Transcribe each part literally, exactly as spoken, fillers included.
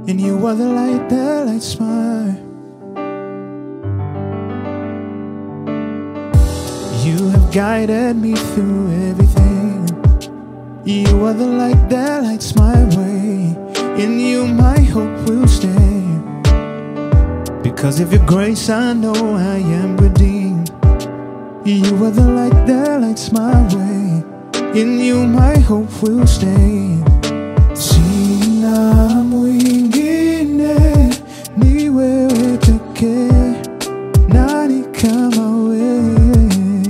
and you are the light that lights my. You have guided me through everything. You are the light that lights my way. In you my hope will stay. Because of your grace I know I am redeemed. You are the light that lights my way. In you my hope will stay. Sina mwingine ni wewe pekee, nani kama wewe?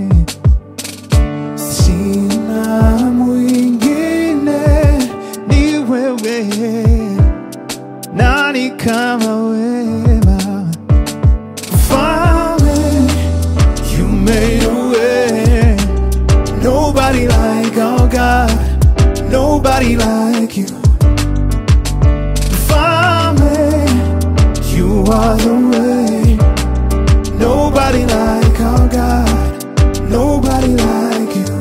Sina mwingine ni wewe, nani kama wewe? You made a way. Nobody like our God, nobody like you. Father, you are the way. Nobody like our God, nobody like you.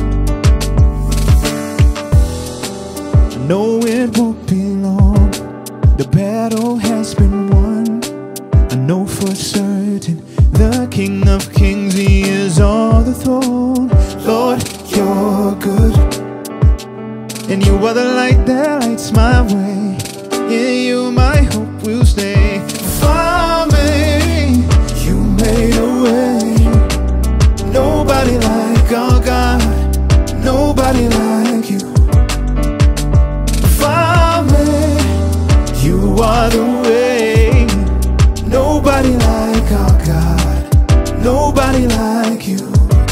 I know it won't be long, the battle has been won. I know for certain the King of Kings, He is on the throne. Lord, you're good, and you are the light that lights my way. In you my hope will stay. For me, you made a way. Nobody like our God, nobody like you. For me, you are the way. Nobody like our God, nobody like you.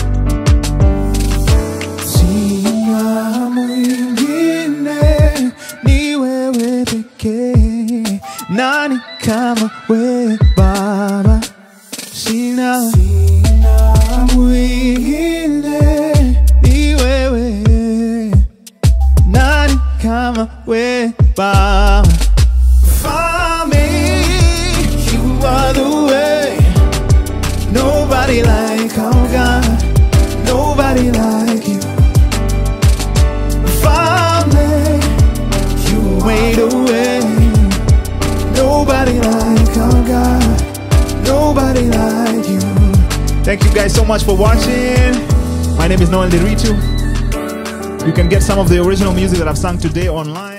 Sina mwingine ni wewe pekee, nani kama wewe Baba? Sina mwingine ni wewe, nani kama wewe Baba? For me, you are the way. Nobody like our God, nobody like you. Father, you made a way. Nobody like our God, nobody like you. Thank you guys so much for watching. My name is Noel Deritu. You can get some of the original music that I've sung today online.